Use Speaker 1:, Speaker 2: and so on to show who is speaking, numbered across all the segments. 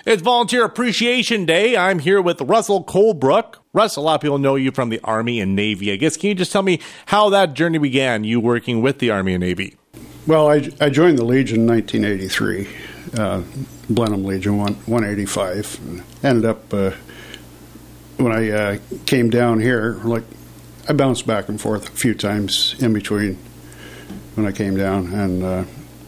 Speaker 1: It's Volunteer Appreciation Day. I'm here with Russell Colebrook. Russ, a lot of people know you from the Army and Navy. I guess, can you just tell me how that journey began, you working with the Army and Navy?
Speaker 2: Well, I joined the Legion in 1983, Blenheim Legion 185. Ended up, when I came down here, I bounced back and forth a few times in between when I came down. And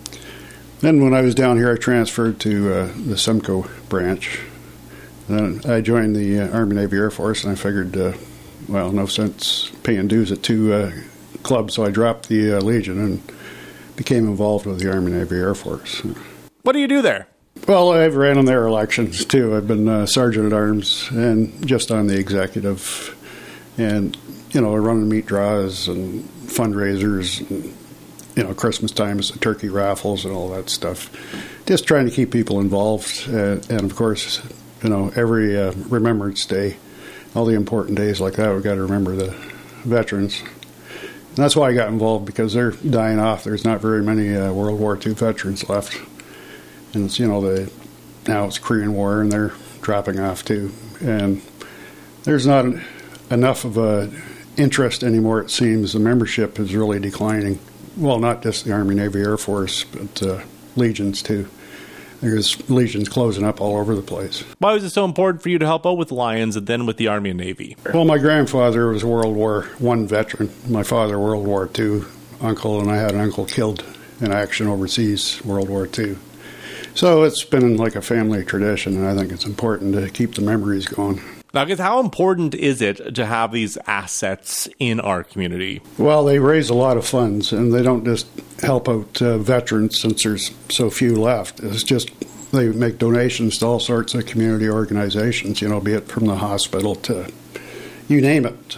Speaker 2: then when I was down here, I transferred to the Simcoe branch. Then I joined the Army Navy Air Force, and I figured, no sense paying dues at two clubs, so I dropped the Legion and became involved with the Army Navy Air Force.
Speaker 1: What do you do there?
Speaker 2: Well, I've ran in their elections, too. I've been Sergeant at Arms and just on the executive. And, running meat draws and fundraisers and, Christmas times, the turkey raffles and all that stuff. Just trying to keep people involved. And of course, every Remembrance Day, all the important days like that, we've got to remember the veterans. And that's why I got involved, because they're dying off. There's not very many World War II veterans left. And it's, now it's Korean War, and they're dropping off too. And there's not enough of a interest anymore, it seems. The membership is really declining. Well, not just the Army, Navy, Air Force, but Legions too. There's Legions closing up all over the place.
Speaker 1: Why was it so important for you to help out with Lions and then with the Army and Navy?
Speaker 2: Well, my grandfather was a World War I veteran. My father, World War II uncle, and I had an uncle killed in action overseas, World War II. So it's been like a family tradition, and I think it's important to keep the memories going.
Speaker 1: Now, I guess, how important is it to have these assets in our community?
Speaker 2: Well, they raise a lot of funds, and they don't just help out veterans since there's so few left. It's just they make donations to all sorts of community organizations, be it from the hospital to you name it,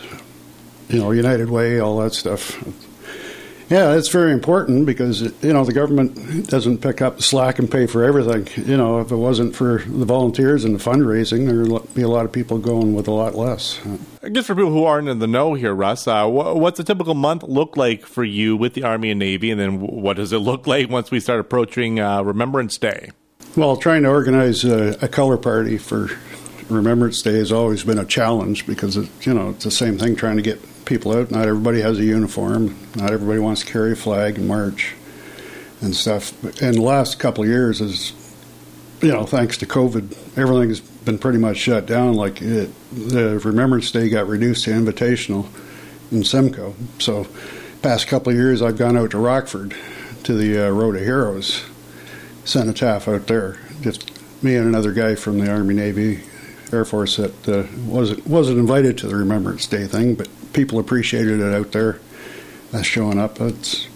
Speaker 2: United Way, all that stuff. Yeah, it's very important because, the government doesn't pick up the slack and pay for everything. If it wasn't for the volunteers and the fundraising, there would be a lot of people going with a lot less.
Speaker 1: I guess for people who aren't in the know here, Russ, what's a typical month look like for you with the Army and Navy, and then what does it look like once we start approaching Remembrance Day? Well,
Speaker 2: trying to organize a color party for Remembrance Day has always been a challenge because, it's the same thing trying to get people out. Not everybody has a uniform. Not everybody wants to carry a flag and march and stuff. And the last couple of years is, thanks to COVID, everything's been pretty much shut down. The Remembrance Day got reduced to invitational in Simcoe. So past couple of years, I've gone out to Rockford to the Road of Heroes, cenotaph out there. Just me and another guy from the Army, Navy, Air Force that wasn't invited to the Remembrance Day thing, but people appreciated it out there showing up. It's,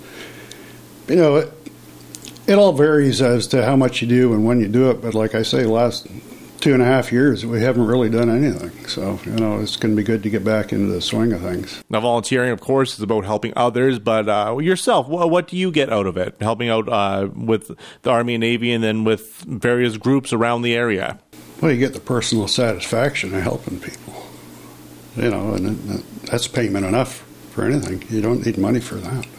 Speaker 2: it all varies as to how much you do and when you do it, but like I say, the last 2.5 years, we haven't really done anything. So, it's going to be good to get back into the swing of things.
Speaker 1: Now, volunteering, of course, is about helping others, but yourself, what do you get out of it, helping out with the Army and Navy and then with various groups around the area?
Speaker 2: Well, you get the personal satisfaction of helping people, and that's payment enough for anything. You don't need money for that.